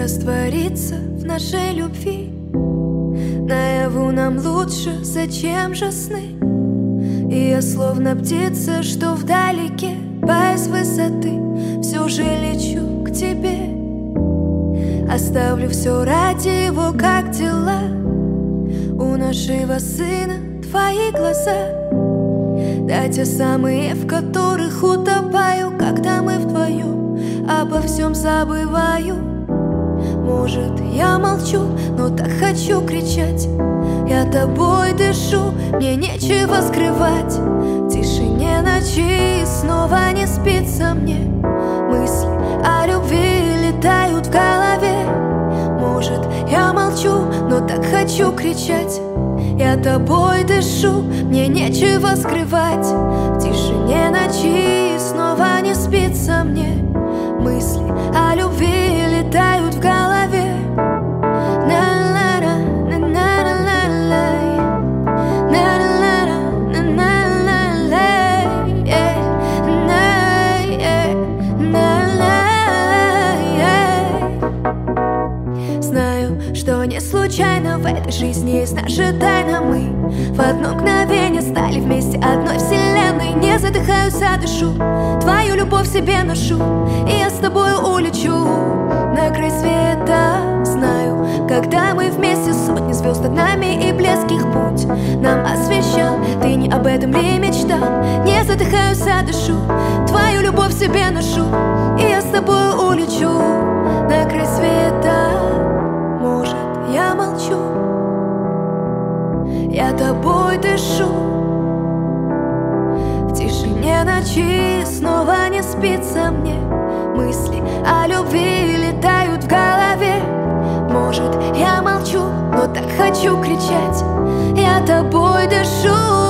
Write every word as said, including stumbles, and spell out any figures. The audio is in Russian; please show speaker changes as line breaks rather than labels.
раствориться в нашей любви. Наяву нам лучше, зачем же сны? И я словно птица, что вдалеке, боясь высоты, все же лечу к тебе. Оставлю все ради его, как дела. У нашего сына твои глаза, да, те самые, в которых утопаю, когда мы вдвоем обо всем забываю. Может, я молчу, но так хочу кричать. Я тобой дышу, мне нечего скрывать. В тишине ночи снова не спится мне. Мысли о любви летают в голове. Может, я молчу, но так хочу кричать. Я тобой дышу, мне нечего скрывать. В тишине ночи снова не спится мне. Мысли о любви летают в голове. Знаю, что не случайно в этой жизни есть наша тайна. Мы в одно мгновение стали вместе одной вселенной. Не задыхаюсь, а дышу, твою любовь себе ношу. И я с тобой улечу на край света. Знаю, когда мы вместе, сотни звезд над нами, и блеск их путь нам освещал. Ты не об этом ли мечтал? Не задыхаюсь, а дышу, твою любовь себе ношу. И я с тобой улечу на край света. Может, я молчу, я тобой дышу. В тишине ночи снова не спится мне. Мысли о любви летают в голове. Может, я молчу, но так хочу кричать. Я тобой дышу.